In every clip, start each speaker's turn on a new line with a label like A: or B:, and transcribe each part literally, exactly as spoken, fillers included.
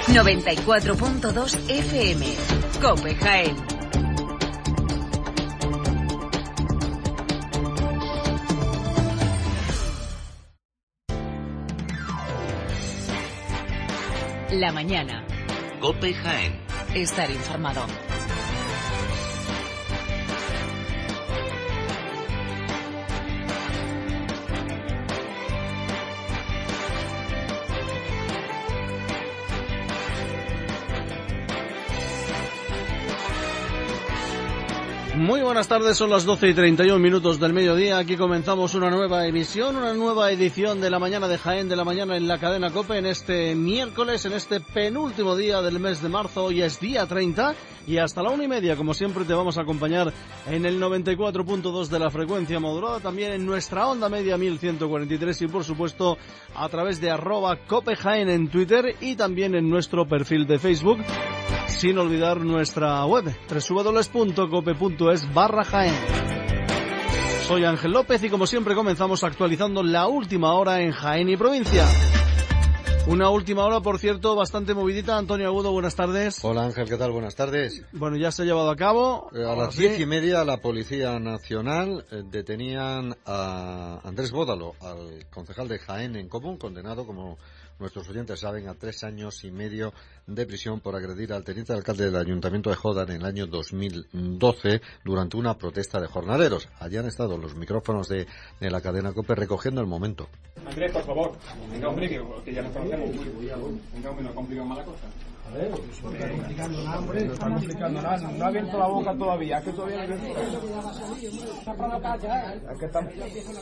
A: noventa y cuatro punto dos F M. COPE Jaén. La mañana.
B: COPE Jaén.
A: Estar informado.
C: Muy buenas tardes, son las doce y treinta y un minutos del mediodía. Aquí comenzamos una nueva emisión, una nueva edición de la mañana de Jaén, de la mañana en la cadena COPE, en este miércoles, en este penúltimo día del mes de marzo. Hoy es día treinta y hasta la una y media, como siempre, te vamos a acompañar en el noventa y cuatro punto dos de la frecuencia modulada, también en nuestra onda media mil ciento cuarenta y tres y, por supuesto, a través de arroba COPE Jaén en Twitter y también en nuestro perfil de Facebook. Sin olvidar nuestra web, doble u doble u doble u punto cope punto es barra Jaén. Soy Ángel López y como siempre comenzamos actualizando la última hora en Jaén y provincia. Una última hora, por cierto, bastante movidita. Antonio Agudo, buenas tardes.
D: Hola Ángel, ¿qué tal? Buenas tardes.
C: Bueno, ya se ha llevado a cabo.
D: Eh, a las diez y media la Policía Nacional eh, detenían a Andrés Bódalo, al concejal de Jaén en Común, condenado, como nuestros oyentes saben, a tres años y medio de prisión por agredir al teniente alcalde del Ayuntamiento de Jodan en el año dos mil doce durante una protesta de jornaleros. Allí han estado los micrófonos de, de la cadena COPE recogiendo el momento.
E: Andrés, por favor, venga, hombre, que, que ya nos conocemos. Venga, hombre, no complican más la cosa. A ver, no está complicando nada, hombre. No está complicando nada. No ha abierto la boca todavía. Es que todavía no ha abierto la boca. Es que estamos...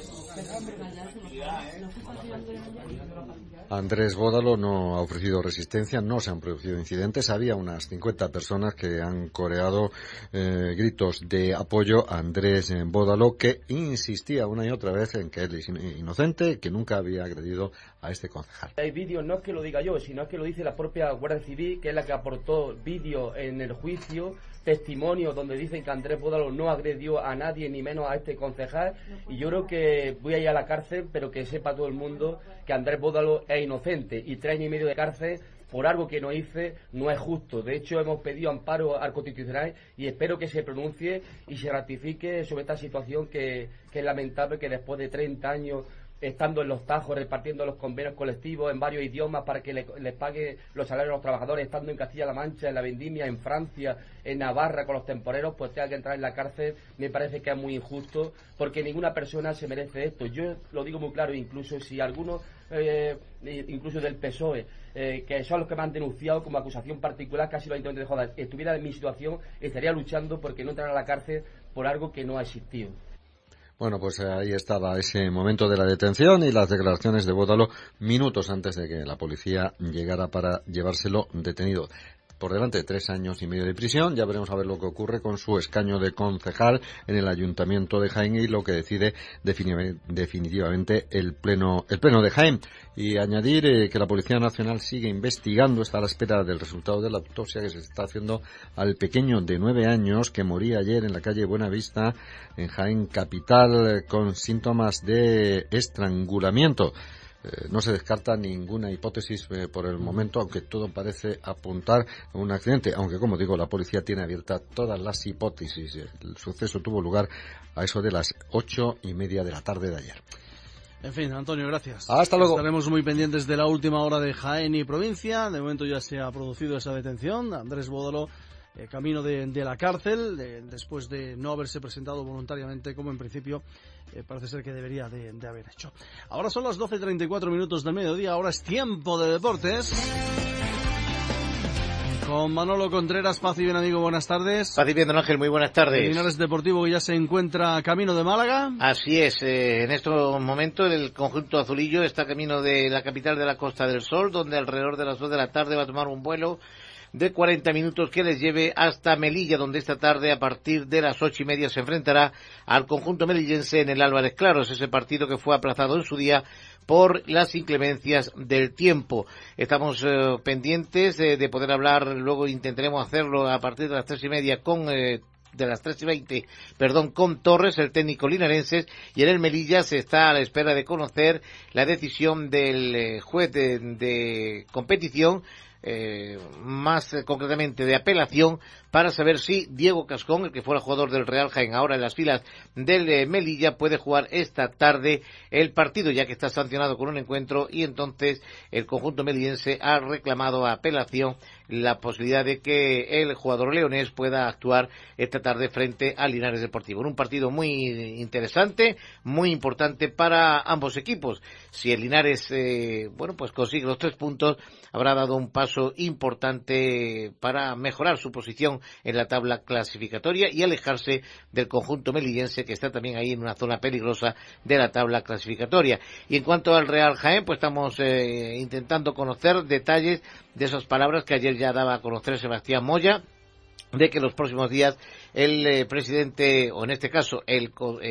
D: Andrés Bódalo no ha ofrecido resistencia, no se han producido incidentes. Había unas cincuenta personas que han coreado eh, gritos de apoyo a Andrés Bódalo, que insistía una y otra vez en que él es inocente, que nunca había agredido a este concejal.
F: Hay vídeos, no es que lo diga yo, sino es que lo dice la propia Guardia Civil, que es la que aportó vídeo en el juicio, testimonios donde dicen que Andrés Bódalo no agredió a nadie, ni menos a este concejal, y yo creo que voy a ir a la cárcel, pero que sepa todo el mundo que Andrés Bódalo es inocente, y tres años y medio de cárcel por algo que no hice no es justo. De hecho, hemos pedido amparo al Constitucional y espero que se pronuncie y se ratifique sobre esta situación que, que es lamentable, que después de treinta años estando en los tajos, repartiendo los convenios colectivos en varios idiomas para que les le pague los salarios a los trabajadores, estando en Castilla-La Mancha, en la Vendimia, en Francia, en Navarra con los temporeros, pues tenga que entrar en la cárcel. Me parece que es muy injusto, porque ninguna persona se merece esto. Yo lo digo muy claro, incluso si algunos, eh, incluso del P S O E, eh, que son los que me han denunciado como acusación particular, casi los ayuntamientos de Jodan, estuviera en mi situación, estaría luchando porque no entrara a la cárcel por algo que no ha existido.
D: Bueno, pues ahí estaba ese momento de la detención y las declaraciones de Bódalo minutos antes de que la policía llegara para llevárselo detenido. Por delante de tres años y medio de prisión. Ya veremos a ver lo que ocurre con su escaño de concejal en el Ayuntamiento de Jaén y lo que decide definitivamente el pleno el pleno de Jaén. Y añadir eh, que la Policía Nacional sigue investigando, está a la espera del resultado de la autopsia que se está haciendo al pequeño de nueve años que moría ayer en la calle Buenavista, en Jaén capital, con síntomas de estrangulamiento. Eh, no se descarta ninguna hipótesis eh, por el momento, aunque todo parece apuntar a un accidente, aunque, como digo, la policía tiene abiertas todas las hipótesis. El suceso tuvo lugar a eso de las ocho y media de la tarde de ayer.
C: En fin, Antonio, gracias.
D: Hasta luego.
C: Estaremos muy pendientes de la última hora de Jaén y provincia. De momento ya se ha producido esa detención. Andrés Bódalo, eh, camino de, de la cárcel, de, después de no haberse presentado voluntariamente, como en principio eh, parece ser que debería de, de haber hecho. Ahora son las doce y treinta y cuatro minutos del mediodía. Ahora es tiempo de deportes. Con Manolo Contreras. Paz y bien, amigo, buenas tardes.
G: Paz y bien, don Ángel, muy buenas tardes.
C: Linares Deportivo, que ya se encuentra camino de Málaga.
G: Así es, eh, en estos momentos el conjunto azulillo está camino de la capital de la Costa del Sol, donde alrededor de las dos de la tarde va a tomar un vuelo de cuarenta minutos que les lleve hasta Melilla, donde esta tarde a partir de las ocho y media se enfrentará al conjunto melillense en el Álvarez Claros, ese partido que fue aplazado en su día por las inclemencias del tiempo. Estamos eh, pendientes eh, de poder hablar, luego intentaremos hacerlo a partir de las tres y media con eh, de las tres y veinte, perdón, con Torres, el técnico linarense, y en el Melilla se está a la espera de conocer la decisión del eh, juez de, de competición, eh, más eh, concretamente de apelación, para saber si Diego Cascón, el que fuera jugador del Real Jaén, ahora en las filas del eh, Melilla, puede jugar esta tarde el partido, ya que está sancionado con un encuentro, y entonces el conjunto melillense ha reclamado a apelación la posibilidad de que el jugador leonés pueda actuar esta tarde frente al Linares Deportivo. En un partido muy interesante, muy importante para ambos equipos. Si el Linares, eh, bueno, pues consigue los tres puntos, habrá dado un paso importante para mejorar su posición en la tabla clasificatoria y alejarse del conjunto melillense, que está también ahí en una zona peligrosa de la tabla clasificatoria. Y en cuanto al Real Jaén, pues estamos eh, intentando conocer detalles de esas palabras que ayer ya daba a conocer Sebastián Moya, de que los próximos días el eh, presidente, o en este caso el,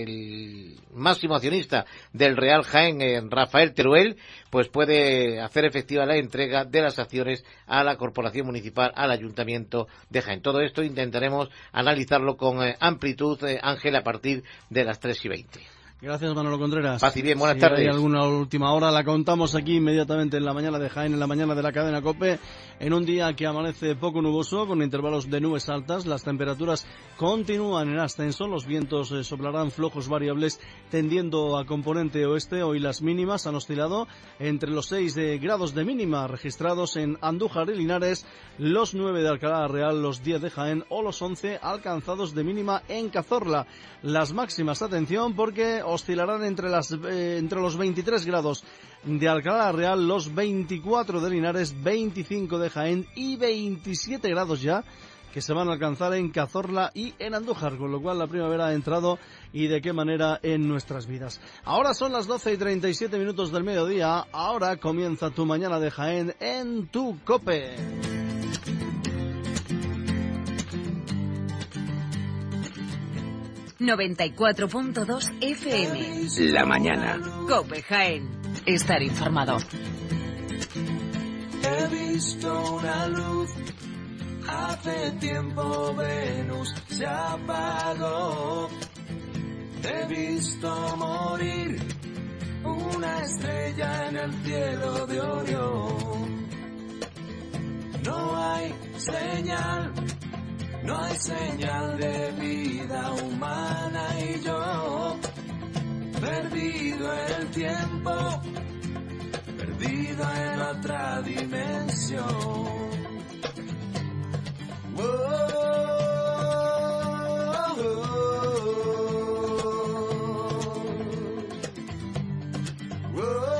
G: el máximo accionista del Real Jaén, eh, Rafael Teruel, pues puede hacer efectiva la entrega de las acciones a la Corporación Municipal, al Ayuntamiento de Jaén. Todo esto intentaremos analizarlo con eh, amplitud, eh, Ángel, a partir de las tres y veinte.
C: Gracias, Manolo Contreras.
G: Paz y bien, buenas
C: si
G: tardes.
C: hay alguna última hora, la contamos aquí inmediatamente en la mañana de Jaén, en la mañana de la cadena COPE, en un día que amanece poco nuboso, con intervalos de nubes altas. Las temperaturas continúan en ascenso, los vientos eh, soplarán flojos variables tendiendo a componente oeste. Hoy las mínimas han oscilado entre los seis de grados de mínima registrados en Andújar y Linares, los nueve de Alcalá Real, los diez de Jaén o los once alcanzados de mínima en Cazorla. Las máximas, atención, porque oscilarán entre las eh, entre los veintitrés grados de Alcalá Real, los veinticuatro de Linares, veinticinco de Jaén y veintisiete grados ya que se van a alcanzar en Cazorla y en Andújar, con lo cual la primavera ha entrado, y de qué manera, en nuestras vidas. Ahora son las doce y treinta y siete minutos del mediodía, ahora comienza tu mañana de Jaén en tu COPE.
A: noventa y cuatro punto dos F M.
B: La mañana.
A: COPE Jaén. Estar informado.
H: He visto una luz, hace tiempo Venus se apagó. He visto morir una estrella en el cielo de Orión. No hay señal, no hay señal de vida humana, y yo, perdido en el tiempo, perdido en otra dimensión. Oh, oh, oh, oh.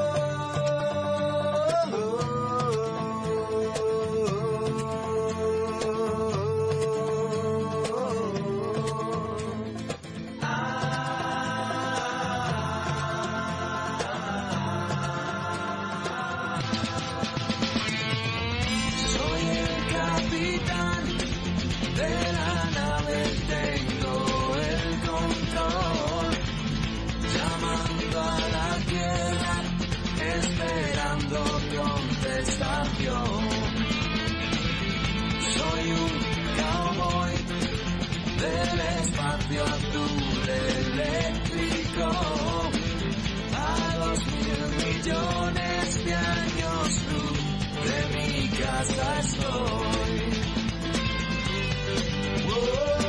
H: Soy un cowboy del espacio azul eléctrico. A dos mil millones de años luz de mi casa estoy. Oh,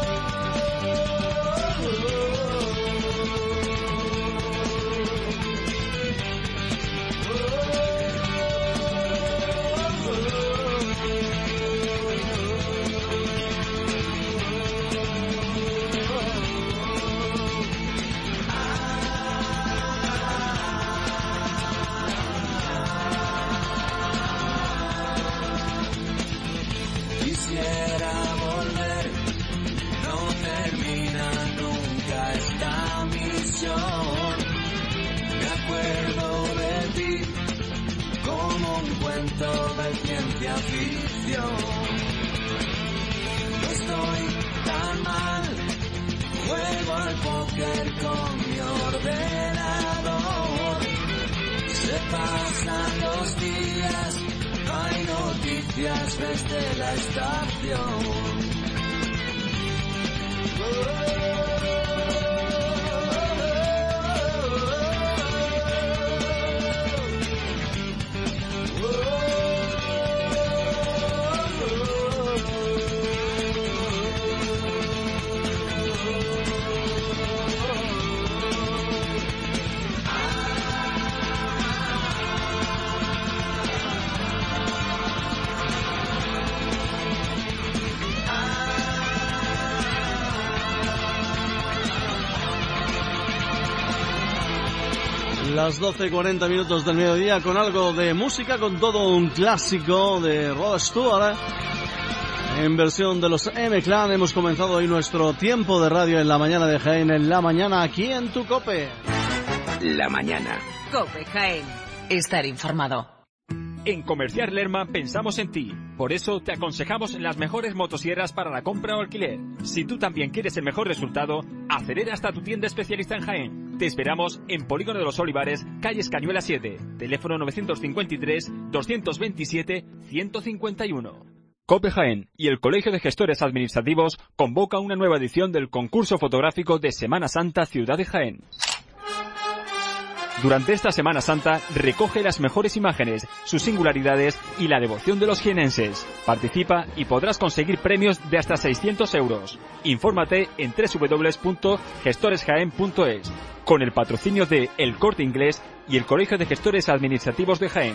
H: quisiera volver, no termina nunca esta misión. Me acuerdo de ti como un cuento de ciencia ficción. No estoy tan mal, juego al póker con mi ordenador. Se pasan los días, hay noticias desde la estación. Oh, oh, oh, oh.
C: Las doce y cuarenta minutos del mediodía con algo de música, con todo un clásico de Rod Stewart. En versión de los M-Clan hemos comenzado hoy nuestro tiempo de radio en la mañana de Jaén, en la mañana aquí en tu COPE.
A: La mañana. COPE Jaén. Estar informado.
B: En Comercial Lerma pensamos en ti. Por eso te aconsejamos las mejores motosierras para la compra o alquiler. Si tú también quieres el mejor resultado, acelera hasta tu tienda especialista en Jaén. Te esperamos en Polígono de los Olivares, calle Escañuela siete. Teléfono nueve cinco tres, dos dos siete, uno cinco uno. COPE Jaén y el Colegio de Gestores Administrativos convoca una nueva edición del concurso fotográfico de Semana Santa Ciudad de Jaén. Durante esta Semana Santa, recoge las mejores imágenes, sus singularidades y la devoción de los jienenses. Participa y podrás conseguir premios de hasta seiscientos euros. Infórmate en doble u doble u doble u punto gestores jaén punto es, con el patrocinio de El Corte Inglés y el Colegio de Gestores Administrativos de Jaén.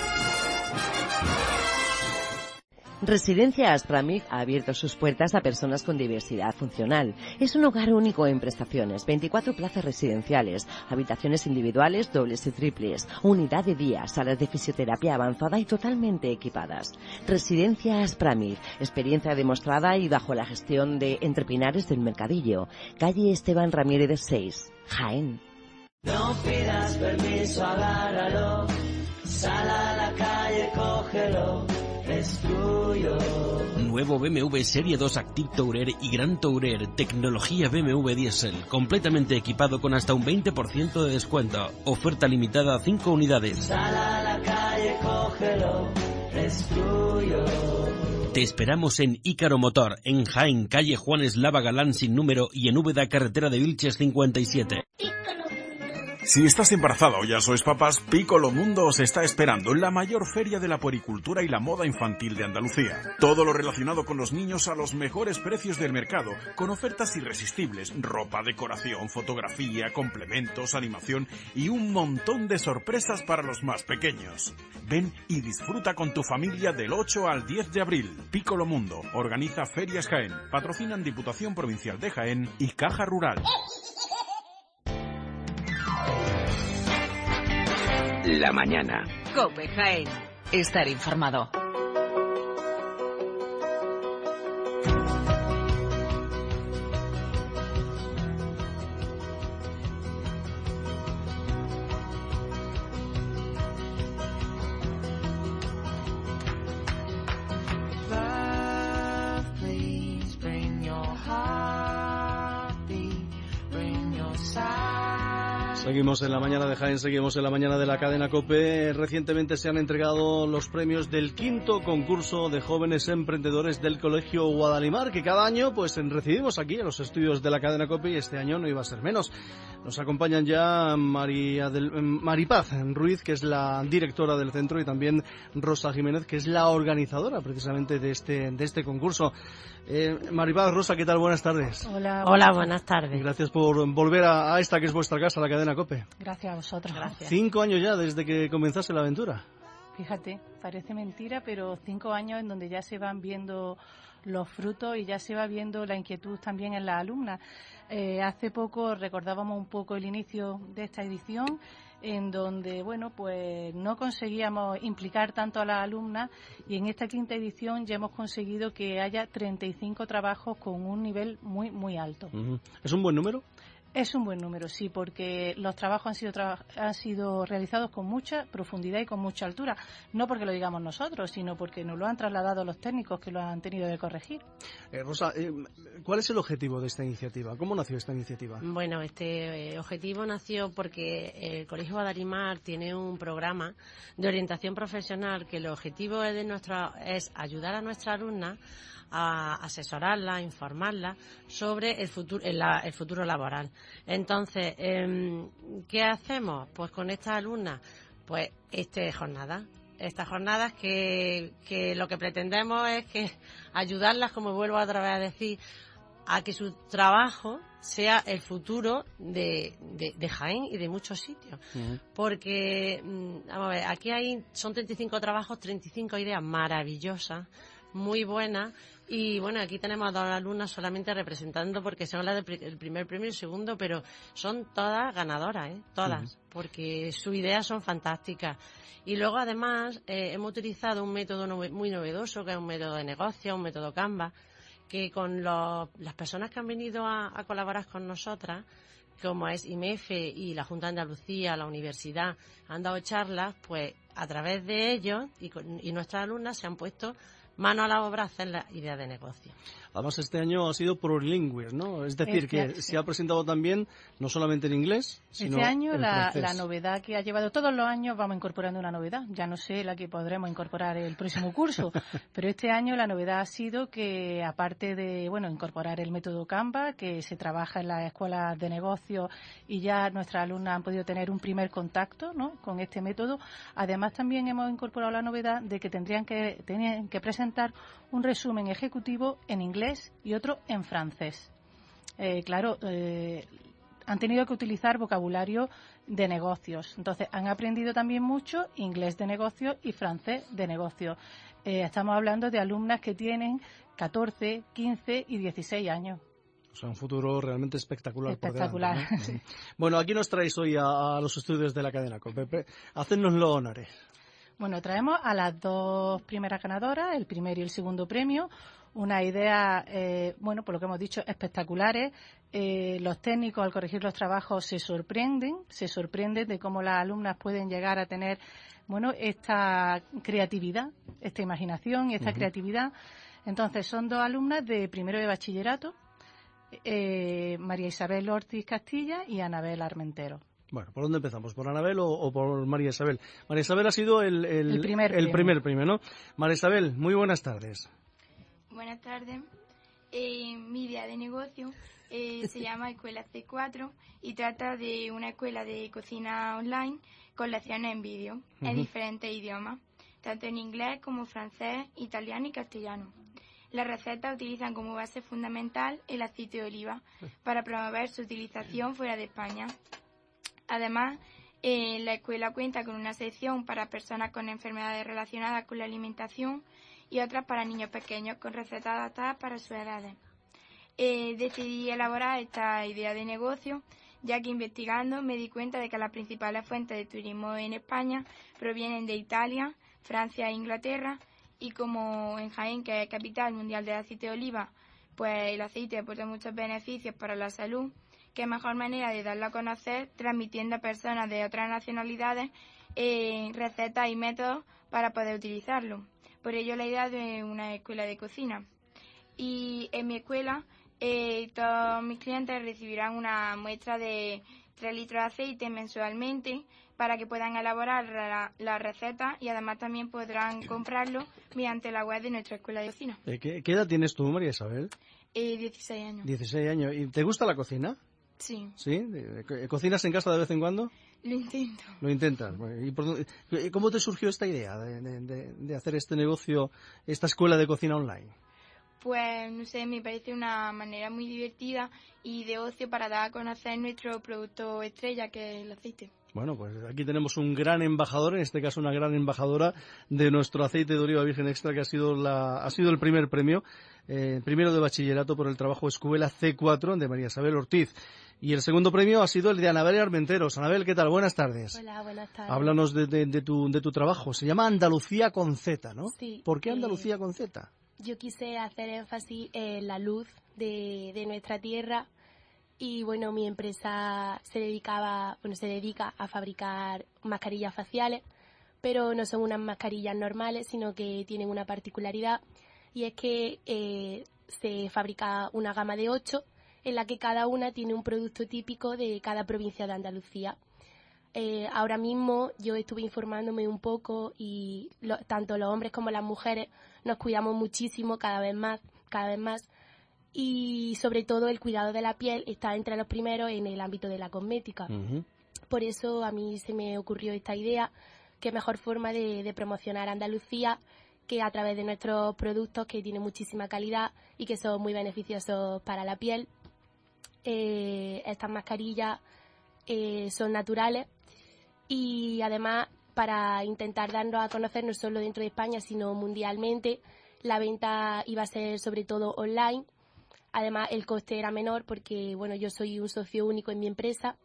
I: Residencia Aspramig ha abierto sus puertas a personas con diversidad funcional. Es un hogar único en prestaciones, veinticuatro plazas residenciales, habitaciones individuales, dobles y triples, unidad de día, salas de fisioterapia avanzada y totalmente equipadas. Residencia Aspramig, experiencia demostrada y bajo la gestión de Entre Pinares del Mercadillo, calle Esteban Ramírez seis, Jaén.
H: No pidas permiso, agárralo, sal a la calle, cógelo. Es tuyo.
J: Nuevo B M W Serie dos Active Tourer y Gran Tourer, tecnología B M W Diesel, completamente equipado con hasta un veinte por ciento de descuento. Oferta limitada a cinco unidades.
H: Sal a la calle, cógelo, es tuyo.
J: Te esperamos en Ícaro Motor, en Jaén, calle Juan Eslava Galán sin número y en Úbeda, carretera de Vilches cincuenta y siete.
K: Si estás embarazada o ya sois papás, Piccolo Mundo os está esperando en la mayor feria de la puericultura y la moda infantil de Andalucía. Todo lo relacionado con los niños a los mejores precios del mercado, con ofertas irresistibles, ropa, decoración, fotografía, complementos, animación y un montón de sorpresas para los más pequeños. Ven y disfruta con tu familia del ocho al diez de abril. Piccolo Mundo organiza Ferias Jaén, patrocinan Diputación Provincial de Jaén y Caja Rural.
A: La mañana. COPE Jaén. Estar informado.
C: Seguimos en la mañana de Jaén, seguimos en la mañana de la cadena COPE. Recientemente se han entregado los premios del quinto concurso de jóvenes emprendedores del Colegio Guadalimar, que cada año pues recibimos aquí en los estudios de la cadena COPE y este año no iba a ser menos. Nos acompañan ya María del, Maripaz Ruiz, que es la directora del centro, y también Rosa Jiménez, que es la organizadora precisamente de este, de este concurso. Eh, Maripaz, Rosa, ¿qué tal? Buenas tardes.
L: Hola, Hola buenas tardes.
C: Gracias por volver a, a esta que es vuestra casa, la cadena COPE.
L: Gracias a vosotros. Gracias.
C: Cinco años ya desde que comenzase la aventura.
L: Fíjate, parece mentira, pero cinco años en donde ya se van viendo los frutos y ya se va viendo la inquietud también en las alumnas. Eh, hace poco recordábamos un poco el inicio de esta edición, en donde, bueno, pues no conseguíamos implicar tanto a las alumnas, y en esta quinta edición ya hemos conseguido que haya treinta y cinco trabajos con un nivel muy, muy alto.
C: Uh-huh. ¿Es un buen número?
L: Es un buen número, sí, porque los trabajos han sido traba- han sido realizados con mucha profundidad y con mucha altura. No porque lo digamos nosotros, sino porque nos lo han trasladado los técnicos que lo han tenido que corregir.
C: Eh, Rosa, eh, ¿cuál es el objetivo de esta iniciativa? ¿Cómo nació esta iniciativa?
M: Bueno, este eh, objetivo nació porque el Colegio Guadalimar tiene un programa de orientación profesional que el objetivo es, de nuestra, es ayudar a nuestras alumnas a asesorarla, a informarla sobre el futuro, el, el futuro laboral. Entonces, eh, ¿qué hacemos? Pues con estas alumnas, pues este jornada, estas jornadas que, que lo que pretendemos es que ayudarlas, como vuelvo otra vez a decir, a que su trabajo sea el futuro de, de, de Jaén y de muchos sitios. Uh-huh. Porque, vamos a ver, aquí hay, son treinta y cinco trabajos, treinta y cinco ideas maravillosas, muy buenas. Y bueno, aquí tenemos a dos alumnas solamente representando porque son las del primer premio y el segundo, pero son todas ganadoras, ¿eh? Todas, uh-huh. porque sus ideas son fantásticas. Y luego además eh, hemos utilizado un método no, muy novedoso, que es un método de negocio, un método Canva, que con los, las personas que han venido a, a colaborar con nosotras, como es I M E F E y la Junta de Andalucía, la universidad, han dado charlas, pues a través de ellos y, con, y nuestras alumnas se han puesto mano a la obra a hacer la idea de negocio.
C: Además, este año ha sido plurilingüe, ¿no? Es decir, que
L: este,
C: se ha presentado también no solamente en inglés, sino
L: este año
C: en
L: la,
C: francés.
L: la novedad que ha llevado, todos los años vamos incorporando una novedad. Ya no sé la que podremos incorporar el próximo curso, pero este año la novedad ha sido que, aparte de, bueno, incorporar el método Canva, que se trabaja en las escuelas de negocio y ya nuestras alumnas han podido tener un primer contacto, ¿no?, con este método. Además, también hemos incorporado la novedad de que tendrían que, tenían que presentar un resumen ejecutivo en inglés y otro en francés. Eh, claro, eh, han tenido que utilizar vocabulario de negocios. Entonces, han aprendido también mucho inglés de negocios y francés de negocios. Eh, estamos hablando de alumnas que tienen catorce, quince y dieciséis años.
C: O sea, un futuro realmente espectacular.
L: Espectacular.
C: Por delante, ¿no? Bueno, aquí nos traéis hoy a, a los estudios de la cadena COPE. Hacednos los honores.
L: Bueno, traemos a las dos primeras ganadoras, el primer y el segundo premio. Una idea, eh, bueno, por lo que hemos dicho, espectaculares. Eh, los técnicos, al corregir los trabajos, se sorprenden, se sorprenden de cómo las alumnas pueden llegar a tener, bueno, esta creatividad, esta imaginación y esta uh-huh. creatividad. Entonces, son dos alumnas de primero de bachillerato, eh, María Isabel Ortiz Castilla y Anabel Armentero.
C: Bueno, ¿por dónde empezamos? ¿Por Anabel o, o por María Isabel? María Isabel ha sido el, el,
L: el, primer,
C: el
L: premio.
C: primer premio, ¿no? María Isabel, muy buenas tardes.
N: Buenas tardes. Eh, mi idea de negocio eh, se llama Escuela C cuatro y trata de una escuela de cocina online con lecciones en vídeo uh-huh. en diferentes idiomas, tanto en inglés como francés, italiano y castellano. Las recetas utilizan como base fundamental el aceite de oliva para promover su utilización fuera de España. Además, eh, la escuela cuenta con una sección para personas con enfermedades relacionadas con la alimentación y otras para niños pequeños con recetas adaptadas para sus edades. Eh, decidí elaborar esta idea de negocio ya que investigando me di cuenta de que las principales fuentes de turismo en España provienen de Italia, Francia e Inglaterra, y como en Jaén, que es capital mundial del aceite de oliva, pues el aceite aporta muchos beneficios para la salud. Qué mejor manera de darlo a conocer transmitiendo a personas de otras nacionalidades eh, recetas y métodos para poder utilizarlo. Por ello la idea de una escuela de cocina. Y en mi escuela eh, todos mis clientes recibirán una muestra de tres litros de aceite mensualmente para que puedan elaborar la, la receta y además también podrán comprarlo mediante la web de nuestra escuela de cocina.
C: ¿Qué, qué edad tienes tú, María Isabel?
N: Eh, dieciséis años.
C: dieciséis años. ¿Y te gusta la cocina?
N: Sí.
C: ¿Sí? ¿Cocinas en casa de vez en cuando?
N: Lo intento.
C: Lo intentas. ¿Y por, cómo te surgió esta idea de, de, de hacer este negocio, esta escuela de cocina online?
N: Pues, no sé, me parece una manera muy divertida y de ocio para dar a conocer nuestro producto estrella, que es el aceite.
C: Bueno, pues aquí tenemos un gran embajador, en este caso una gran embajadora de nuestro aceite de oliva virgen extra, que ha sido la ha sido el primer premio, eh, primero de bachillerato por el trabajo Escuela C cuatro de María Isabel Ortiz. Y el segundo premio ha sido el de Anabel Armenteros. Anabel, ¿qué tal? Buenas tardes.
O: Hola, buenas tardes.
C: Háblanos de, de, de, tu, de tu trabajo. Se llama Andalucía con Z, ¿no?
O: Sí.
C: ¿Por qué Andalucía eh, con Z?
O: Yo quise hacer énfasis en la luz de, de nuestra tierra. Y bueno, mi empresa se dedicaba, bueno, se dedica a fabricar mascarillas faciales, pero no son unas mascarillas normales, sino que tienen una particularidad, y es que eh, se fabrica una gama de ocho, en la que cada una tiene un producto típico de cada provincia de Andalucía. Eh, ahora mismo yo estuve informándome un poco y lo, tanto los hombres como las mujeres nos cuidamos muchísimo cada vez más, cada vez más. Y sobre todo el cuidado de la piel está entre los primeros en el ámbito de la cosmética. Uh-huh. Por eso a mí se me ocurrió esta idea, qué mejor forma de, de promocionar Andalucía que a través de nuestros productos que tienen muchísima calidad y que son muy beneficiosos para la piel. Eh, estas mascarillas eh, son naturales y además para intentar darnos a conocer no solo dentro de España sino mundialmente, la venta iba a ser sobre todo online. Además, el coste era menor porque, bueno, yo soy un socio único en mi empresa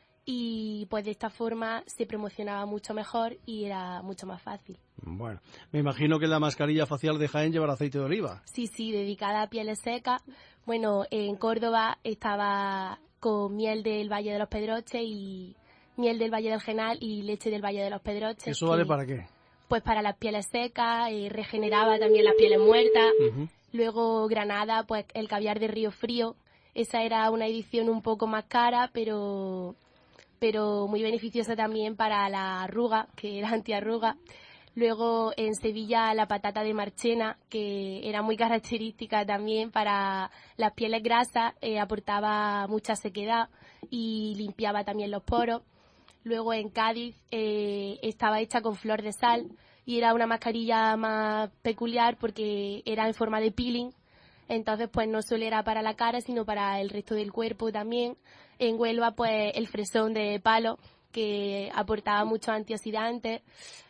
O: y pues de esta forma se promocionaba mucho mejor y era mucho más fácil.
C: Bueno, me imagino que la mascarilla facial de Jaén llevará aceite de oliva.
O: Sí, sí, dedicada a pieles secas. Bueno, en Córdoba estaba con miel del Valle de los Pedroches y miel del Valle del Genal y leche del Valle de los Pedroches.
C: ¿Eso vale para qué?
O: Pues para las pieles secas, eh, regeneraba también las pieles muertas. Uh-huh. Luego Granada, pues el caviar de Río Frío. Esa era una edición un poco más cara, pero... pero muy beneficiosa también para la arruga, que era antiarruga. Luego en Sevilla la patata de Marchena, que era muy característica también para las pieles grasas, eh, aportaba mucha sequedad y limpiaba también los poros. Luego en Cádiz eh, estaba hecha con flor de sal y era una mascarilla más peculiar porque era en forma de peeling. Entonces, pues no solo era para la cara, sino para el resto del cuerpo también. En Huelva, pues el fresón de palo, que aportaba muchos antioxidantes.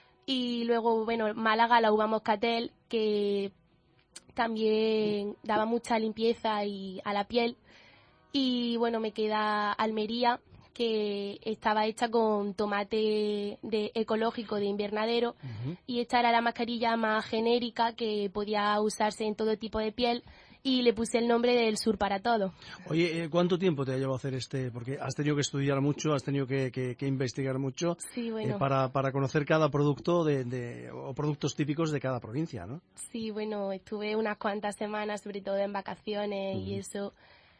O: Y luego, bueno, Málaga, la uva moscatel, que también daba mucha limpieza y a la piel. Y bueno, me queda Almería, que estaba hecha con tomate de ecológico de invernadero. Uh-huh. Y esta era la mascarilla más genérica que podía usarse en todo tipo de piel. Y le puse el nombre del Sur para todo.
C: Oye, ¿cuánto tiempo te ha llevado a hacer este? Porque has tenido que estudiar mucho, has tenido que, que, que investigar mucho.
O: Sí, bueno.
C: eh, para, para conocer cada producto de, de, o productos típicos de cada provincia, ¿no?
O: Sí, bueno, estuve unas cuantas semanas, sobre todo en vacaciones uh-huh. y eso.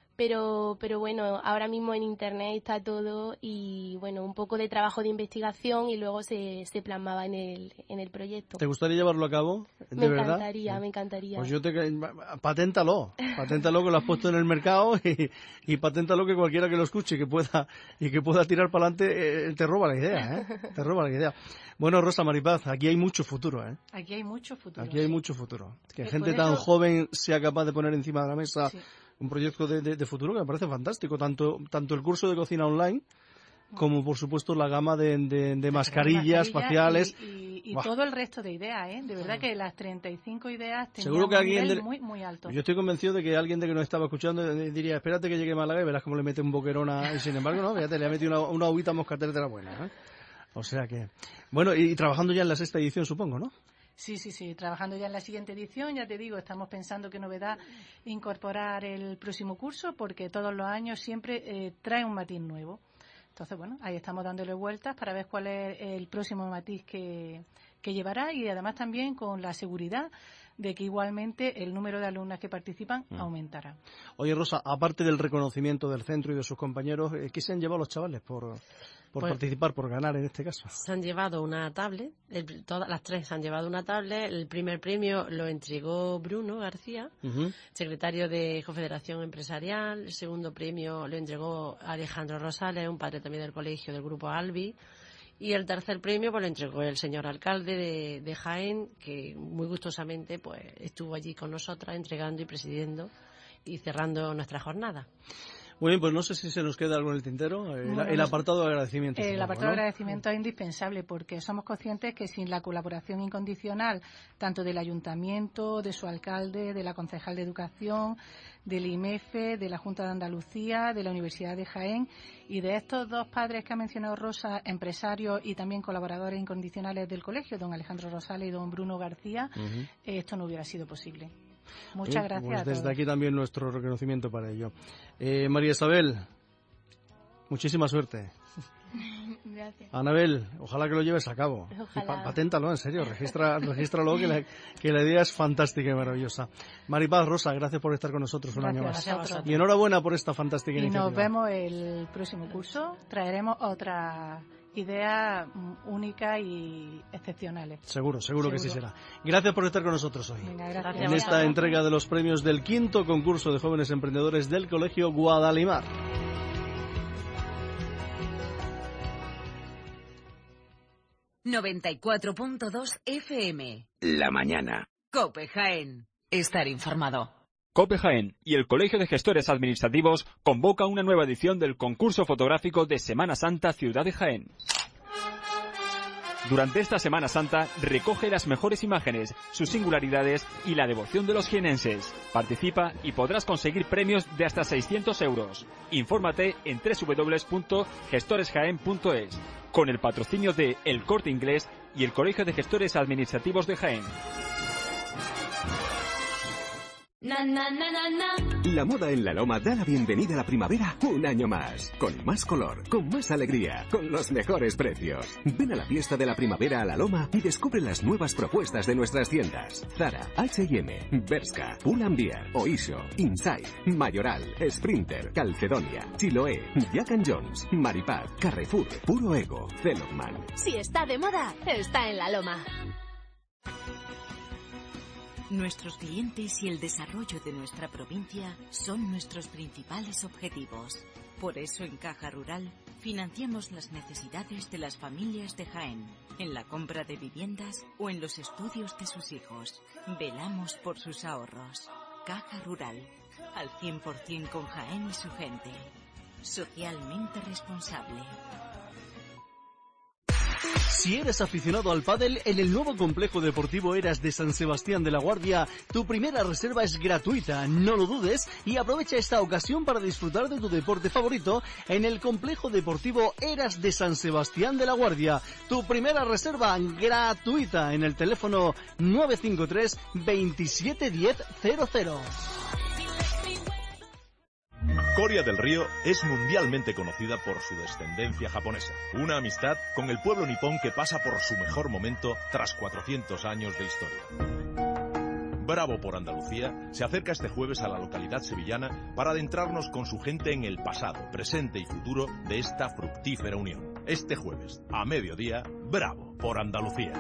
O: Pero, pero bueno, ahora mismo en internet está todo y bueno, un poco de trabajo de investigación y luego se, se plasmaba en el, en el proyecto.
C: ¿Te gustaría llevarlo a cabo? ¿De
O: me
C: verdad?
O: encantaría, me encantaría.
C: Pues yo te paténtalo, paténtalo que lo has puesto en el mercado y, y paténtalo que cualquiera que lo escuche que pueda y que pueda tirar para adelante eh, te roba la idea, ¿eh? Te roba la idea. Bueno, Rosa Maripaz, aquí hay mucho futuro, ¿eh?
L: Aquí hay mucho futuro.
C: Aquí hay
L: sí.
C: mucho futuro. Que
L: eh,
C: gente tan
L: eso...
C: joven sea capaz de poner encima de la mesa
L: sí.
C: un proyecto de, de, de futuro que me parece fantástico, tanto tanto el curso de cocina online como por supuesto la gama de, de, de mascarillas faciales
L: y, y, y todo el resto de ideas, ¿eh? De verdad que las treinta y cinco ideas tenían
C: seguro que
L: un
C: alguien
L: nivel
C: de,
L: muy, muy alto.
C: Yo estoy convencido de que alguien de que nos estaba escuchando diría, espérate que llegue Málaga y verás cómo le mete un boquerón a... Y sin embargo, no, fíjate, le ha metido una, una uvita moscatel de la buena, ¿eh? O sea que... Bueno, y, y trabajando ya en la sexta edición, supongo, ¿no?
L: Sí, sí, sí, trabajando ya en la siguiente edición, ya te digo, estamos pensando qué novedad incorporar el próximo curso, porque todos los años siempre eh, trae un matiz nuevo. Entonces, bueno, ahí estamos dándole vueltas para ver cuál es el próximo matiz que, que llevará y además también con la seguridad de que igualmente el número de alumnas que participan mm. aumentará.
C: Oye, Rosa, aparte del reconocimiento del centro y de sus compañeros, ¿qué se han llevado los chavales por, por pues, participar, por ganar en este caso?
M: Se han llevado una tablet, el, todas las tres se han llevado una tablet. El primer premio lo entregó Bruno García, uh-huh. secretario de Confederación Empresarial. El segundo premio lo entregó Alejandro Rosales, un padre también del colegio del grupo Albi. Y el tercer premio pues lo entregó el señor alcalde de, de Jaén, que muy gustosamente pues estuvo allí con nosotras entregando y presidiendo y cerrando nuestra jornada.
C: Muy bien, pues no sé si se nos queda algo en el tintero. El, bueno, el apartado de agradecimiento.
L: El
C: supongo,
L: apartado
C: ¿no?
L: de agradecimiento es indispensable porque somos conscientes que sin la colaboración incondicional tanto del ayuntamiento, de su alcalde, de la concejal de educación, del I M E F E, de la Junta de Andalucía, de la Universidad de Jaén y de estos dos padres que ha mencionado Rosa, empresarios y también colaboradores incondicionales del colegio, don Alejandro Rosales y don Bruno García, uh-huh. esto no hubiera sido posible. Muchas
C: eh,
L: gracias
C: pues
L: a
C: desde
L: todos.
C: Aquí también nuestro reconocimiento para ello. Eh, María Isabel, muchísima suerte.
N: Gracias.
C: Anabel, ojalá que lo lleves a cabo. Pa paténtalo, en serio, registra, regístralo, que la, que la idea es fantástica y maravillosa. Maripaz, Rosa, gracias por estar con nosotros un
L: gracias
C: año más.
L: Y
C: enhorabuena por esta fantástica
L: y
C: iniciativa.
L: Y nos vemos el próximo curso. Traeremos otra ideas únicas y excepcionales.
C: Seguro, seguro, seguro que sí será. Gracias por estar con nosotros hoy.
L: Venga, gracias.
C: En esta entrega de los premios del quinto concurso de jóvenes emprendedores del Colegio Guadalimar.
A: noventa y cuatro punto dos F M.
P: La mañana.
A: COPE Jaén. Estar informado.
B: COPE Jaén y el Colegio de Gestores Administrativos convoca una nueva edición del concurso fotográfico de Semana Santa Ciudad de Jaén. Durante esta Semana Santa, recoge las mejores imágenes, sus singularidades y la devoción de los jienenses. Participa y podrás conseguir premios de hasta seiscientos euros. Infórmate en doble u doble u doble u punto gestores jaén punto es, con el patrocinio de El Corte Inglés y el Colegio de Gestores Administrativos de Jaén.
P: Na, na, na, na, na. La moda en La Loma da la bienvenida a la primavera un año más. Con más color, con más alegría, con los mejores precios. Ven a la fiesta de la primavera a La Loma y descubre las nuevas propuestas de nuestras tiendas. Zara, H y M, Bershka, Pull&Bear, Oysho, Inside, Mayoral, Sprinter, Calcedonia, Chiloé, Jack and Jones, Maripaz, Carrefour, Puro Ego, Celorman.
Q: Si está de moda, está en La Loma.
R: Nuestros clientes y el desarrollo de nuestra provincia son nuestros principales objetivos. Por eso en Caja Rural financiamos las necesidades de las familias de Jaén, en la compra de viviendas o en los estudios de sus hijos. Velamos por sus ahorros. Caja Rural, al cien por cien con Jaén y su gente. Socialmente responsable.
C: Si eres aficionado al pádel, en el nuevo complejo deportivo Eras de San Sebastián de la Guardia, tu primera reserva es gratuita, no lo dudes, y aprovecha esta ocasión para disfrutar de tu deporte favorito en el complejo deportivo Eras de San Sebastián de la Guardia. Tu primera reserva gratuita en el teléfono nueve cinco tres, veintisiete diez cero cero.
S: Coria del Río es mundialmente conocida por su descendencia japonesa, una amistad con el pueblo nipón que pasa por su mejor momento tras cuatrocientos años de historia. Bravo por Andalucía se acerca este jueves a la localidad sevillana para adentrarnos con su gente en el pasado, presente y futuro de esta fructífera unión. Este jueves, a mediodía, Bravo por Andalucía.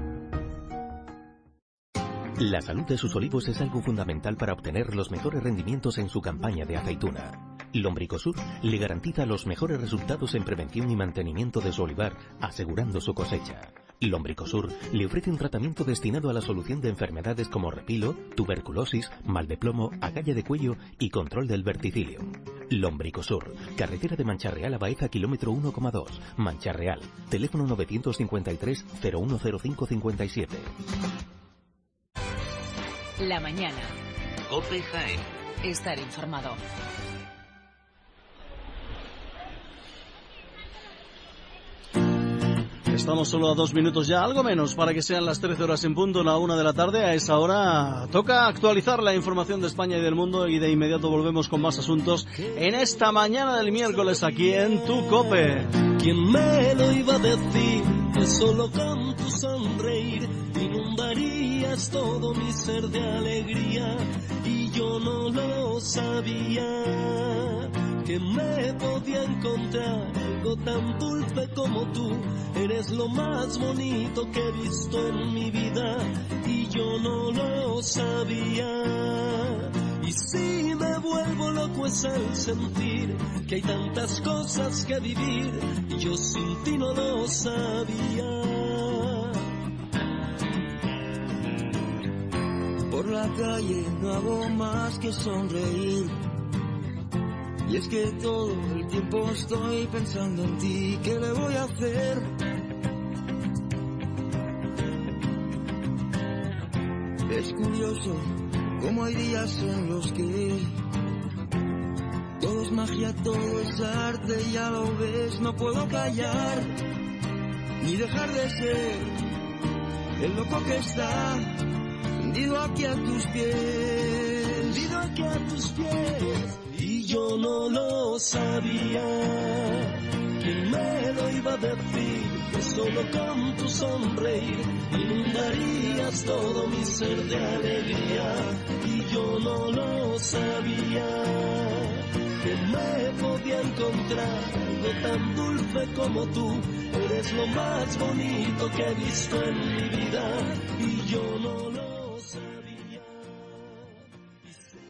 T: La salud de sus olivos es algo fundamental para obtener los mejores rendimientos en su campaña de aceituna. Lombricosur le garantiza los mejores resultados en prevención y mantenimiento de su olivar, asegurando su cosecha. Lombricosur le ofrece un tratamiento destinado a la solución de enfermedades como repilo, tuberculosis, mal de plomo, agalla de cuello y control del verticilio. Lombricosur, carretera de Mancha Real a Baeza, kilómetro uno coma dos, Mancha Real, teléfono novecientos cincuenta y tres, cero uno cero cinco cincuenta y siete.
A: La mañana.
U: COPE Jaén.
A: Estar informado.
C: Estamos solo a dos minutos ya, algo menos, para que sean las trece horas en punto, la una de la tarde. A esa hora toca actualizar la información de España y del mundo y de inmediato volvemos con más asuntos en esta mañana del miércoles aquí en tu COPE.
H: ¿Quién me lo iba a decir? Que solo con tu sonreír inundarías todo mi ser de alegría y yo no lo sabía. Que me podía encontrar algo tan dulce como tú. Eres lo más bonito que he visto en mi vida y yo no lo sabía. Y si me vuelvo loco es el sentir que hay tantas cosas que vivir y yo sin ti no lo sabía.
V: Por la calle no hago más que sonreír. Y es que todo el tiempo estoy pensando en ti, ¿qué le voy a hacer? Es curioso cómo hay días en los que todo es magia, todo es arte, ya lo ves, no puedo callar, ni dejar de ser el loco que está tendido aquí a tus pies,
H: tendido aquí a tus pies. Y yo no lo sabía, ¿quién me lo iba a decir? Que solo con tu sonreír inundarías todo mi ser de alegría. Y yo no lo sabía, que me podía encontrar algo tan dulce como tú. Eres lo más bonito que he visto en mi vida y yo no